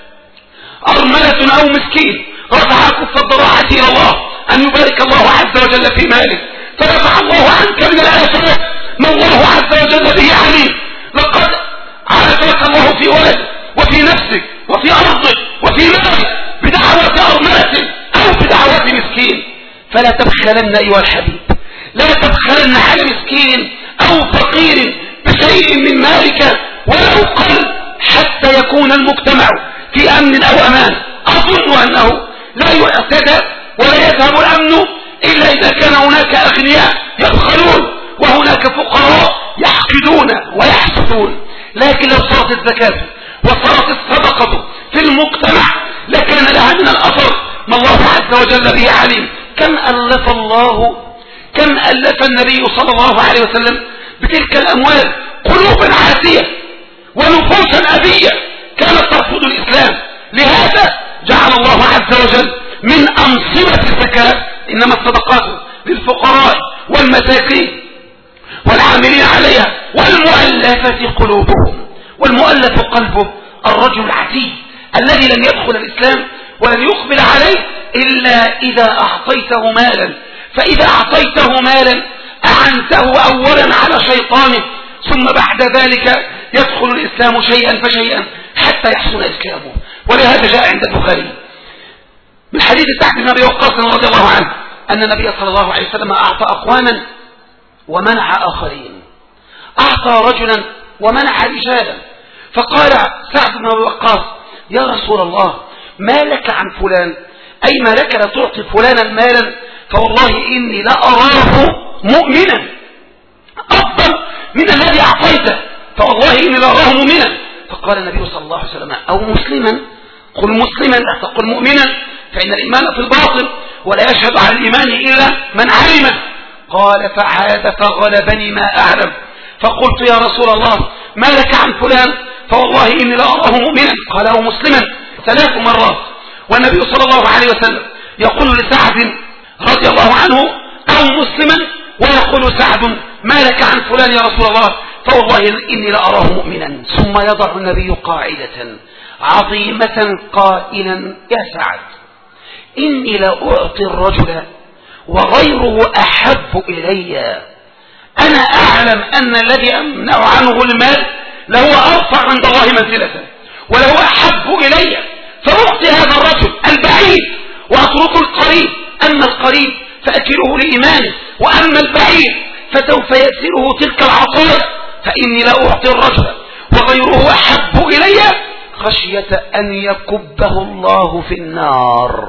أرملة أو مسكين رفع كف الضراعة إلى الله أن يبارك الله عز وجل في مالك، فرفع الله عنك من الآفات ما الله عز وجل به عليم. لقد عافاك الله في ولدك وفي نفسك وفي أرضك وفي مالك بدعوة أرملة أو بدعوة مسكين. فلا تبخلن أيها الحبيب، لا تبخلن على مسكين أو فقير بشيء من مالك ولو قل، حتى يكون المجتمع في أمن أو أمان. أظن أنه لا يعتدى ولا يذهب الأمن إلا إذا كان هناك أغنياء يبخلون وهناك فقراء يحقدون ويحسدون. لكن لو صارت الزكاة وصارت الصدقة في المجتمع لكان لها من الأثر ما الله عز وجل به عليم. كم ألف الله كم ألف النبي صلى الله عليه وسلم بتلك الأموال قلوبا عاسية ونفوسا أبية كانت ترفض الإسلام. لهذا جعل الله عز وجل من أنصبة الزكاة إنما الصدقات للفقراء والمساكين والعاملين عليها والمؤلفة قلوبهم. والمؤلف قلبه الرجل العتيد الذي لم يدخل الإسلام ولم يقبل عليه إلا إذا أعطيته مالا، فإذا أعطيته مالا أعنته أولا على شيطانه ثم بعد ذلك يدخل الإسلام شيئا فشيئا حتى يحسن إسلامه. ولهذا جاء عند البخاري من حديث سعد بن أبي وقاص رضي الله عنه أن النبي صلى الله عليه وسلم أعطى أقواما ومنع آخرين. أعطى رجلا ومنع رجالا، فقال سعد بن أبي وقاص يا رسول الله ما لك عن فلان، أي ما لك لا تعطي فلانا مالا، فوالله إني لا أراه مؤمنا أفضل من الذي أعطيته، فوالله إني لا أراه مؤمنا. فقال النبي صلى الله عليه وسلم أو مسلما، قل مسلما لا تقل مؤمنا فإن الإيمان في الباطن ولا يشهد على الإيمان إلا من علم. قال فعاد فغلبني ما أعلم، فقلت يا رسول الله ما لك عن فلان، فوالله إني لا أراه مؤمنا. قال أو مسلما ثلاث مرات. والنبي صلى الله عليه وسلم يقول لسعد رضي الله عنه أو مسلما، ويقول سعد ما لك عن فلان يا رسول الله، فوالله إني لأراه مؤمنا. ثم يضع النبي قاعدة عظيمة قائلا يا سعد إني لأعطي الرجل وغيره أحب إلي. أنا أعلم أن الذي أمنع عنه المال لهو أرفع عند الله منزلة ولهو أحب إلي، فأعطي هذا الرجل البعيد وأترك القريب. أما القريب فأكله لإيمانه، وأما البعيد فسوف يأسره تلك العطايا. فإني لا أعطي الرجل وغيره أحب إلي خشية أن يكبه الله في النار.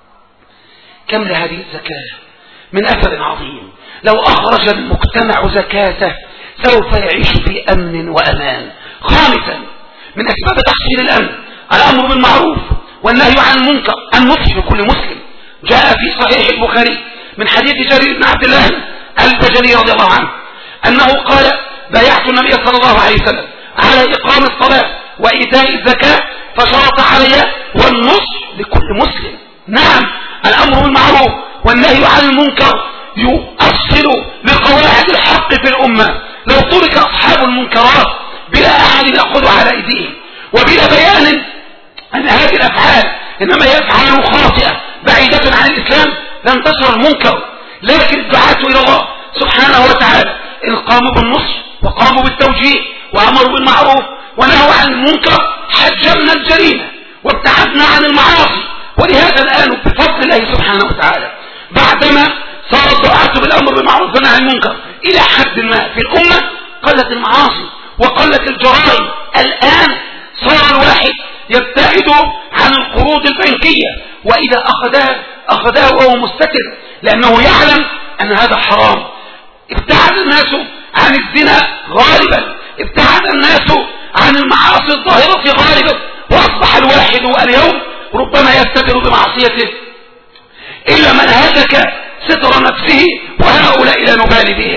كم لهذه الزكاة من أثر عظيم. لو أخرج المجتمع زكاته سوف يعيش في أمن وأمان. خامسا من أسباب تحصيل الأمن الأمر بالمعروف والنهي عن المنكر، النصح لكل مسلم. جاء في صحيح البخاري من حديث جرير بن عبد الله البجلي رضي الله عنه أنه قال بايعت النبي صلى الله عليه وسلم على إقام الصلاة وإيتاء الزكاة فشرط علي والنصح لكل مسلم. نعم الأمر بالمعروف والنهي عن المنكر يؤصل لقواعد الحق في الأمة. لو ترك أصحاب المنكرات بلا أحد يأخذ على أيديهم وبلا بيان أن هذه الأفعال إنما هي أفعال خاطئة بعيدة عن الإسلام لانتشر المنكر. لكن الدعاة إلى الله سبحانه وتعالى إن قاموا بالنصح وقاموا بالتوجيه وأمروا بالمعروف ونهوا عن المنكر حجمنا الجريمة وابتعدنا عن المعاصي. ولهذا الآن بفضل الله سبحانه وتعالى بعدما صار الدعاة بالأمر بالمعروف ونهي عن المنكر إلى حد ما في الأمة قلت المعاصي وقلت الجرائم. الآن صار الواحد يبتعد عن القروض البنكية، وإذا أخذها أخذها وهو مستتر لأنه يعلم أن هذا حرام. ابتعد الناس عن الزنا غالبا، ابتعد الناس عن المعاصي الظاهرة غالبا، وأصبح الواحد اليوم ربما يستتر بمعصيته إلا من هتك ستر نفسه، وهؤلاء لا نبالي بهم.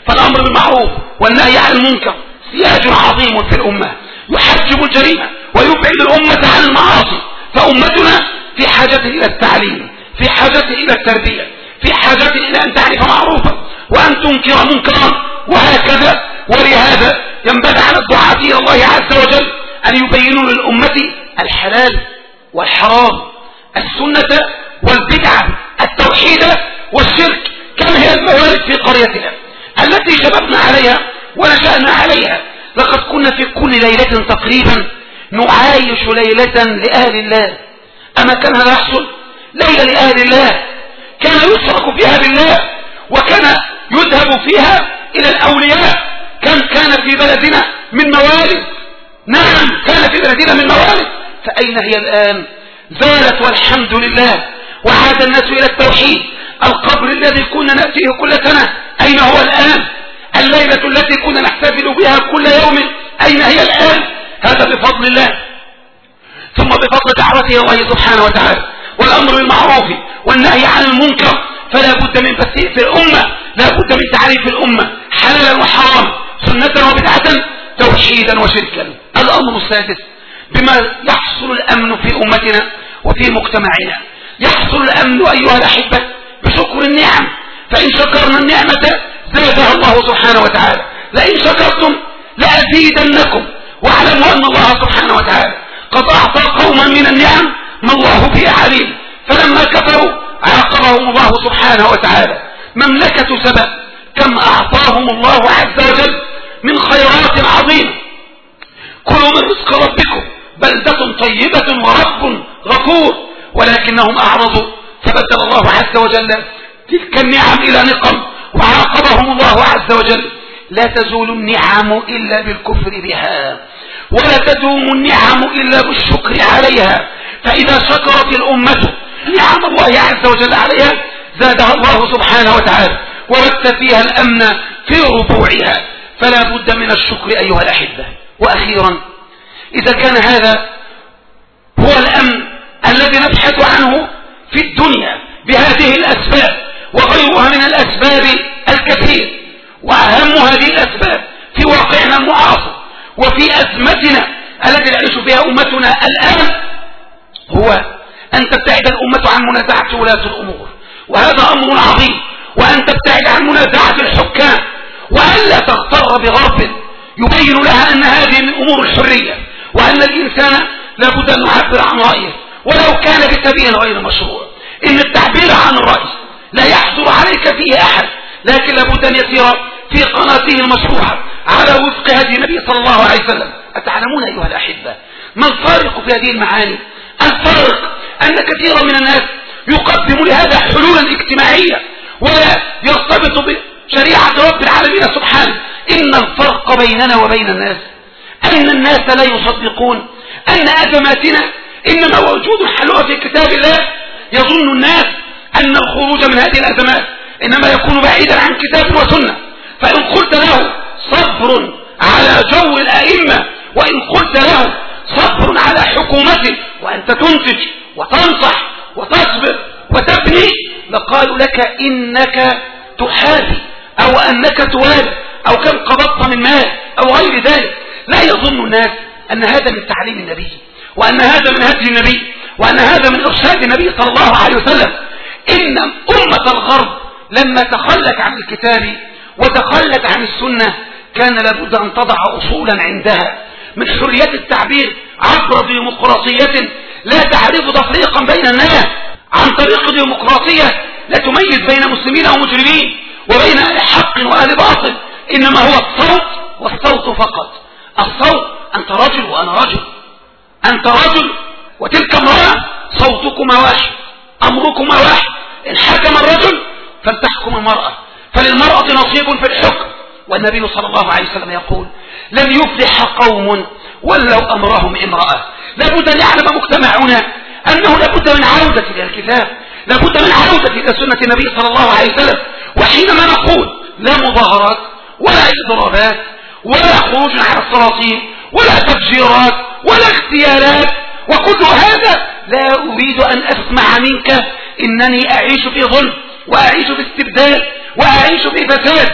فالأمر بالمعروف والنهي عن المنكر سياج عظيم في الأمة يحجب الجريمة ويبعد الأمة عن المعاصي. فأمتنا في حاجة إلى التعليم، في حاجة إلى التربية، في حاجة إلى أن تعرف معروفا وأن تنكر منكرا، وهكذا. ولهذا ينبغي على الدعاة إلى الله عز وجل أن يبينوا للأمة الحلال والحرام، السنة والبدعة، التوحيد والشرك. كم هي الموارد في قريتنا التي شببنا عليها ونشأنا عليها. لقد كنا في كل ليلة تقريبا نعايش ليلة لأهل الله. أما كان هذا يحصل؟ ليلة لأهل الله كان يشرك فيها بالله، وكان يذهب فيها إلى الأولياء. كان كان في بلدنا من موارد، نعم كان في بلدنا من موارد، فأين هي الآن؟ زالت والحمد لله، وعاد الناس إلى التوحيد. القبر الذي كنا نأتيه كل سنة أين هو الآن؟ الليلة التي كنا نحتفل بها كل يوم أين هي الآن؟ هذا بفضل الله، ثم بفضل دعوته الله سبحانه وتعالى والأمر بالمعروف والنهي عن المنكر. فلا بد من تسيير في الأمة، لا بد من تعريف الأمة حلالا وحراما، سنة وبدعة، توحيدا وشركا. الأمر السادس بما يحصل الأمن في أمتنا وفي مجتمعنا. يحصل الأمن أيها الأحبة بشكر النعم، فإن شكرنا النعمة زادها الله سبحانه وتعالى. لئن شكرتم لأزيدنكم. واعلموا أن الله سبحانه وتعالى قد أعطى قوما من النعم ما الله به عليم، فلما كفروا عاقبهم الله سبحانه وتعالى. مملكة سبأ كم أعطاهم الله عز وجل من خيرات عظيمة. كلوا من رزق ربكم بلدة طيبة ورب غفور، ولكنهم أعرضوا فبدل الله عز وجل تلك النعم إلى نقم وعاقبهم الله عز وجل. لا تزول النعم إلا بالكفر بها، ولا تدوم النعم إلا بالشكر عليها. فإذا شكرت الأمة نعم الله عز وجل عليها زادها الله سبحانه وتعالى ورد فيها الأمن في ربوعها. فلا بد من الشكر أيها الأحبة. وأخيرا، إذا كان هذا هو الأمن الذي نبحث عنه في الدنيا بهذه الأسباب وغيرها من الأسباب الكثير، وأهم هذه الأسباب في واقعنا المعاصر وفي أزمتنا التي نعيش بها أمتنا الآن، هو أن تبتعد الأمة عن منازعة ولاة الأمور، وهذا أمر عظيم. وأن تبتعد عن منازعة الحكام، وألا تغتر بغرب يبين لها أن هذه من أمور الحرية، وأن الإنسان لابد أن يعبر عن رأيه ولو كان بسبيل غير مشروع. إن التعبير عن الرأي لا يحضر عليك فيه أحد، لكن لابد أن يسير في قناته المشروعة على وفق هدي النبي صلى الله عليه وسلم. أتعلمون أيها الأحبة ما الفارق في هذه المعاني؟ الفارق أن كثيرا من الناس يقدم لهذا حلولا اجتماعية ولا يرتبط بشريعة رب العالمين سبحانه. إن الفرق بيننا وبين الناس أن الناس لا يصدقون أن أزماتنا إنما وجود حلوة في كتاب الله. يظن الناس أن الخروج من هذه الأزمات إنما يكون بعيدا عن كتاب وسنة. فإن قلت له صبر على جو الأئمة، وإن قلت له صبر على حكومته وأنت تنتج وتنصح وتصبر وتبني، لقالوا لك إنك تحابي أو أنك توالي أو كم قبضت من مال أو غير ذلك. لا يظن الناس أن هذا من تعليم النبي، وأن هذا من هدي النبي، وأن هذا من إرشاد النبي صلى الله عليه وسلم. إن أمة الغرب لما تخلت عن الكتاب وتخلت عن السنة كان لابد أن تضع أصولا عندها من حرية التعبير عبر ديمقراطية لا تعرف تفريقا بين الناس، عن طريق ديمقراطية لا تميز بين مسلمين ومجرمين وبين أهل حق وأهل باطل، إنما هو الصوت والصوت فقط. الصوت أنت رجل وأنا رجل، أنت رجل وتلك امرأة، صوتكما واحد، أمركما واحد. إن حكم الرجل فلتحكم المرأة، فللمرأة نصيب في الحكم. والنبي صلى الله عليه وسلم يقول لن يفلح قوم ولو أمرهم امرأة. لابد أن يعلم مجتمعنا أنه لابد من عودة إلى الكتاب، لابد من عودة إلى سنة النبي صلى الله عليه وسلم. وحينما نقول لا مظاهرات ولا إضرابات ولا خروج على السلاطين ولا تفجيرات ولا اغتيالات وكل هذا، لا أريد أن أسمع منك إنني أعيش في ظلم وأعيش في استبدال وأعيش في فساد.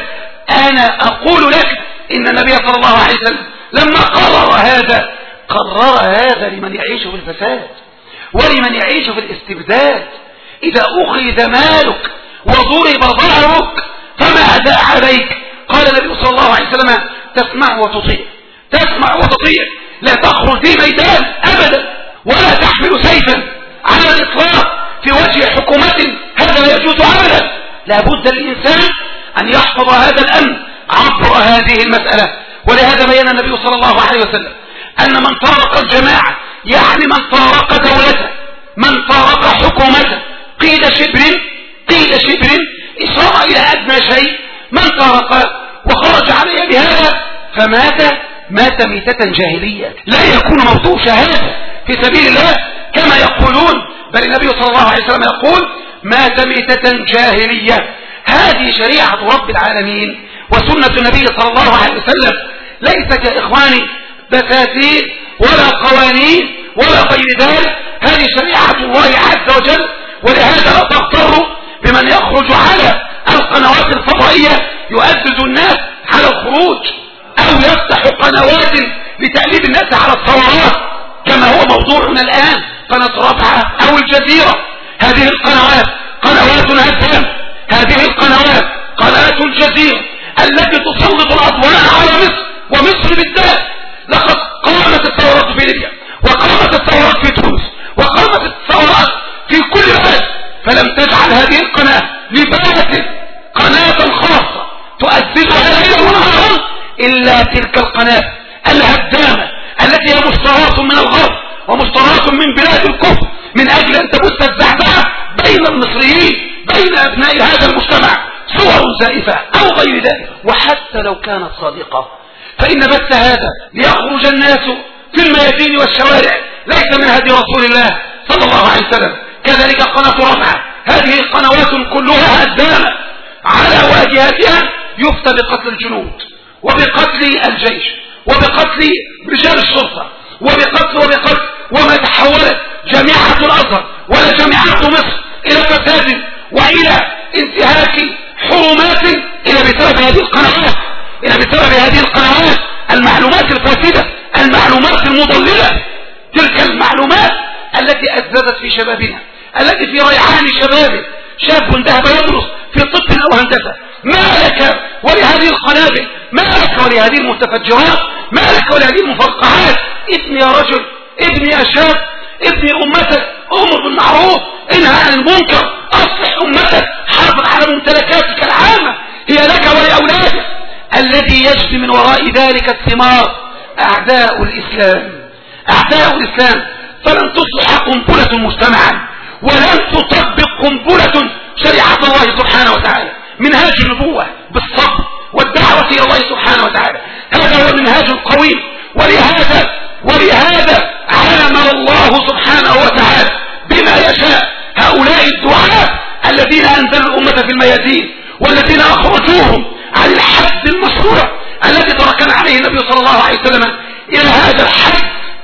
أنا أقول لك إن النبي صلى الله عليه وسلم لما قرر هذا قرر هذا لمن يعيش في الفساد ولمن يعيش في الاستبداد. إذا أخذ مالك وضرب ظهرك فماذا عليك؟ قال النبي صلى الله عليه وسلم تسمع وتطيع، تسمع وتطيع، لا تخرج في ميدان أبدا ولا تحمل سيفا على الإطلاق في وجه حكومة، هذا لا يجوز أبدا. لا بد للإنسان أن يحفظ هذا الأمن عبر هذه المسألة. ولهذا بين النبي صلى الله عليه وسلم أن من فارق الجماعة يعني من فارق دولته، من فارق حكومته، قيل شبر قيل شبر إشارة إلى أدنى شيء، من فارق وخرج عليه بهذا فمات مات ميتة جاهلية، لا يكون موضوع شهادة في سبيل الله كما يقولون، بل النبي صلى الله عليه وسلم يقول مات ميتة جاهلية. هذه شريعة رب العالمين وسنة النبي صلى الله عليه وسلم، ليس يا إخواني دساتير ولا قوانين ولا غير ذلك، هذه شريعة الله عز وجل. ولهذا لا تغتروا بمن يخرج على القنوات الفضائية يؤدد الناس على الخروج أو يفتح قنوات لتأليب الناس على الثورات كما هو موضوعنا الآن، قناة رابعة أو الجزيرة. هذه القنوات قنوات هدام، هذه القنوات قناة الجزيرة التي تسلط الأضواء على مصر ومصر بالذات. لقد قامت الثورات في ليبيا وقامت الثورات في تونس وقامت الثورات في كل بلد، فلم تجعل هذه القناة لبلد قناة خاصة تؤسسها ليلا ونهارا إلا تلك القناة الهدامة التي هي مشترات من الغرب ومشترات من بلاد الكفر من أجل أن تبث الزعزعة بين المصريين، بين أبناء هذا المجتمع، صور زائفة أو غير ذلك. وحتى لو كانت صادقة فإن بث هذا ليخرج الناس في الميادين والشوارع ليس من هدي رسول الله صلى الله عليه وسلم. كذلك قناة رابعة، هذه القنوات كلها هدامة على واجهاتها يفتى بقتل الجنود وبقتل الجيش وبقتل رجال الشرطة وبقتل وبقتل وما تحولت جامعة الأزهر ولا جامعة مصر إلى فساد وإلى انتهاك حرمات إلى بسبب هذه القنوات، إلى بسبب هذه القنوات المعلومات الفاسدة، المعلومات المضللة، تلك المعلومات التي أزدادت في شبابنا، التي في ريعان شبابه شاب ذهب يدرس في طب أو هندسة، ما لك ولهذه القنابل، ما لك ولهذه المتفجرات، ما لك ولهذه المفرقعات. ابني يا رجل، ابني يا شاب، ابني أمتك، أمر بالمعروف، انهى عن المنكر، أصلح أمتك، حافظ على ممتلكاتك العامة هي لك ولأولادك. الذي يجري من وراء ذلك الثمار أعداء الإسلام، أعداء الإسلام. فلن تصلح قنبلة مجتمعا ولن تطبق قنبلة شريعة الله سبحانه وتعالى، منهاج النبوة بالصبر والدعوة إلى الله سبحانه وتعالى، هذا هو منهاج قوي. ولهذا ولهذا علم الله سبحانه وتعالى بما يشاء هؤلاء الدعاة الذين أنزلوا الأمة في الميادين والذين أخرجوهم عن الحد المشروع الذي تركنا عليه النبي صلى الله عليه وسلم إلى هذا الحد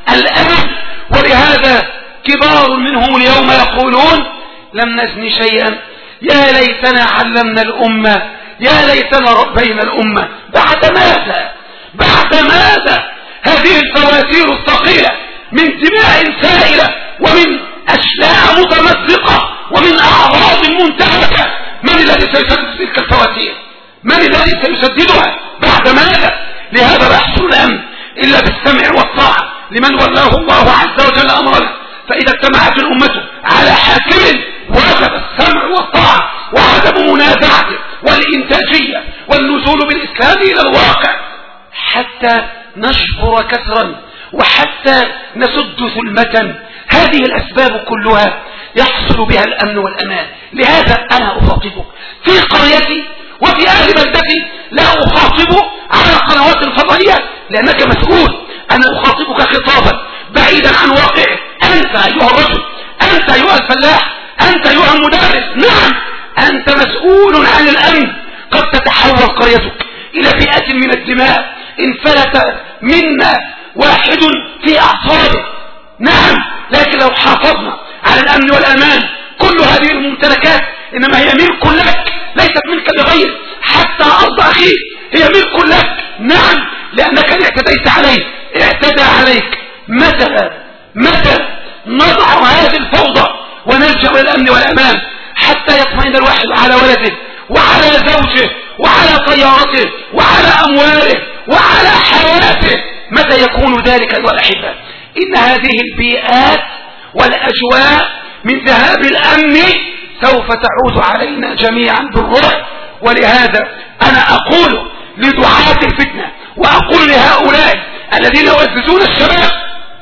الآن. ولهذا كبار منهم اليوم يقولون لم نزن شيئا، يا ليتنا علمنا الأمة، يا ليتنا ربينا الأمة. بعد ماذا؟ بعد ماذا؟ هذه الفواتير الثقيلة من دماء سائلة ومن أشلاء متمزقة ومن أعراض منتهكة، من الذي سيسدد تلك الفواتير؟ من الذي سيسددها؟ بعد ماذا؟ لهذا لا يحصل الأمن إلا بالسمع والطاعة لمن ولاه الله عز وجل أمرنا. فإذا اجتمعت الأمة على حاكم وجب السمع والطاعة وعدم منازعته والإنتاجية والنزول بالإسلام إلى الواقع حتى نشفر كسرا وحتى نسد ثلمة. هذه الأسباب كلها يحصل بها الأمن والأمان. لهذا أنا أخاطبك في قريتي وفي أهل بلدتي، لا أخاطبك على القنوات الفضائية لأنك مسؤول، أنا أخاطبك خطابا بعيدا عن واقعك. أنت أيها الرجل، أنت أيها الفلاح، أنت أيها المدرس، نعم أنت مسؤول عن الأمن. قد تتحول قريتك إلى بيئة من الدماء انفلت منا واحد في أعصابه، نعم، لكن لو حافظنا على الأمن والأمان كل هذه الممتلكات إنما هي ملك لك ليست ملك لغيرك. حتى مسكتها أرض أخيك هي ملك لك، نعم، لأنك اعتديت عليه، اعتدى عليك. متى متى نضع هذه الفوضى ونلجأ إلى الأمن والأمان حتى يطمئن الواحد على ولده وعلى زوجه وعلى طيارته وعلى أمواله وعلى حياته؟ متى يكون ذلك أيها الأحبة؟ إن هذه البيئات والأجواء من ذهاب الأمن سوف تعود علينا جميعا بالروح. ولهذا أنا أقول لدعاة الفتنة وأقول لهؤلاء الذين يوززون الشباب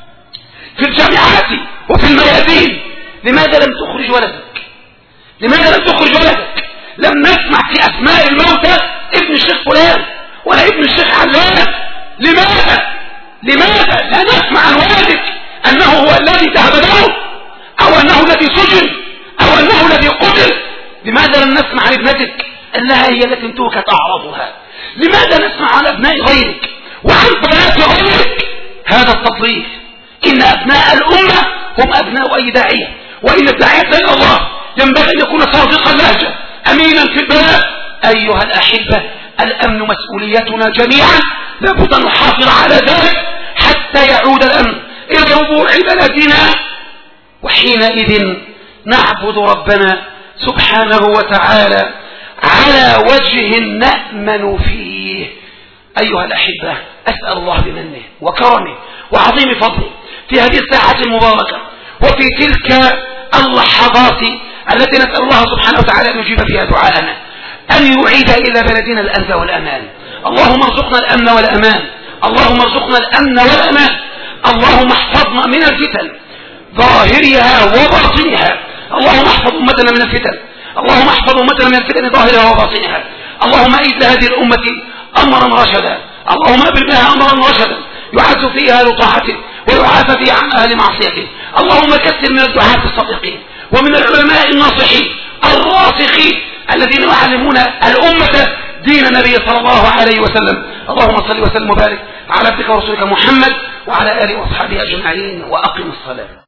في الجامعات وفي الميادين: لماذا لم تخرج ولدك؟ لماذا لم تخرج ولدك؟ لم نسمع في أسماء الموتى ابن الشيخ فلان ولا ابن الشيخ علان. لماذا؟ لماذا لا نسمع عن ولدك أنه هو الذي ذهب له، أو أنه الذي سجن، أو أنه الذي قتل؟ لماذا لم نسمع عن ابنتك أنها هي التي انتهكت أعراضها؟ لماذا نسمع عن أبناء غيرك وعن بنات غيرك؟ هذا التضليل. إن أبناء الأمة هم أبناء أي داعية، وإن الداعية إلى الله ينبغي أن يكون صادقا اللهجة أمينا في البلاء. أيها الأحبة، الأمن مسؤوليتنا جميعا، لابد أن نحافظ على ذلك حتى يعود الأمن إلى ربوع بلدنا، وحينئذ نعبد ربنا سبحانه وتعالى على وجه نأمن فيه. أيها الأحبة، أسأل الله بمنه وكرمه وعظيم فضله في هذه الساعة المباركة وفي تلك اللحظات التي نسأل الله سبحانه وتعالى أن يجيب فيها دعاءنا أن يعيد إلى بلدنا الأمن والأمان. اللهم ارزقنا الأمن والأمان، اللهم ارزقنا الأمن والأمان. اللهم احفظنا من الفتن ظاهرها وباطنها. اللهم احفظ أمتنا من الفتن، اللهم احفظ أمتنا من الفتن ظاهرها وباطنها. اللهم أيد هذه الأمة أمرا رشدا، اللهم أبل بها أمرا رشدا يعز فيها لطاعته ويعافى فيها عن أهل معصيته. اللهم كثر من الدعاة الصادقين ومن العلماء الناصحين الراسخين الذين يعلمون الأمة دين النبي صلى الله عليه وسلم. اللهم صل وسلم وبارك على عبدك ورسولك محمد وعلى آله وأصحابه أجمعين، وأقم الصلاة.